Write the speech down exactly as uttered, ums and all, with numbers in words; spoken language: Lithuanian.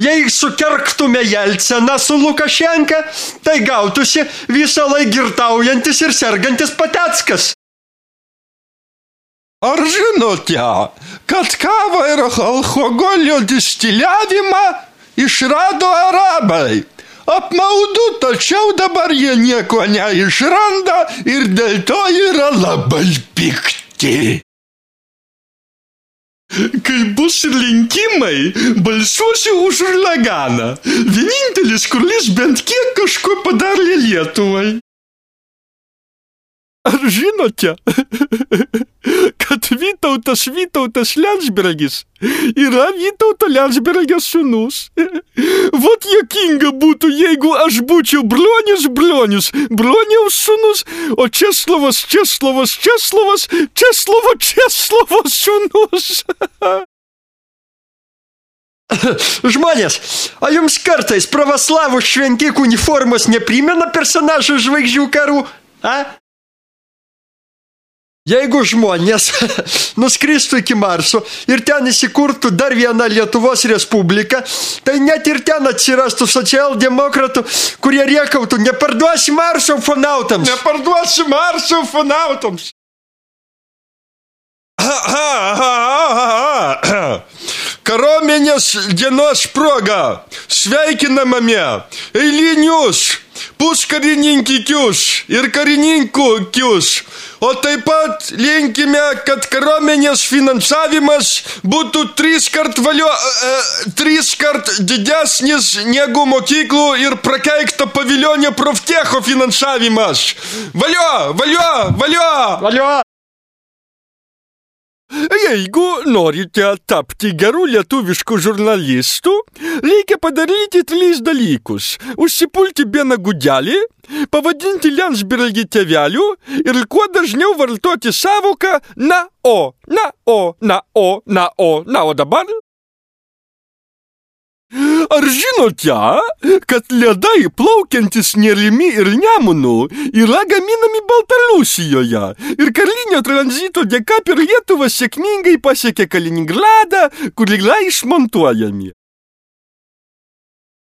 Jei sukerktume Jelceną su Lukašenka, tai gautųsi visą laik girtaujantis ir sergantis Pateckas. Ar žinote, kad kavą ir alkoholio distiliavimą išrado arabai? Apmaudu, tačiau dabar jie nieko neišranda ir dėl to yra labai pikti. Kai bus rinkimai, balsuosiu už Urlaganą. Vienintelis, kuris bent kiek kažko padarė Lietuvai. Ar žinote, kad Vytautas Vytautas Liandsbergis yra Vytauto Liandsbergio sūnus? Vot juokinga būtų, jeigu aš būčiau Bronius Bronius, Broniaus sūnus, o Česlovas Česlovas Česlovas Česlovo Česlovo sūnus. Žmonės, a jums kartais pravoslavų šventikų uniformos neprimena personažų žvaigždžių karų, a? Jeigu žmonės nuskristų iki Marso ir ten įsikurtų dar vieną Lietuvos Respubliką, tai net ir ten atsirastų socialdemokratų, kurie riekautų, neparduosi Marso ufonautams. Neparduosi Marso ufonautams. Kariuomenės dienos proga sveikiname eilinius puskarininkius ir karininkius, o taip pat linkime, kad kariuomenės finansavimas būtų tris kart valio, e, tris kart didesnis negu mokyklų ir prakeikto paviljonio proftecho finansavimas. Valio, valio, valio! Valio! Jeigu norite tapti gerų lietuviškų žurnalistų, reikia padaryti tris dalykus. Užsipulti vieną gudelį, pavadinti Liandsbergį tėveliu ir kuo dažniau vartoti sąvoką na o, na o, na o, na o, na o dabar? Ar žinote, kad ledai plaukiantis Nerimi ir Nemunu yra gaminami Baltarusijoje ir karlinio tranzito dėka per Lietuvą sėkmingai pasiekė Kaliningradą, kur yra išmontuojami?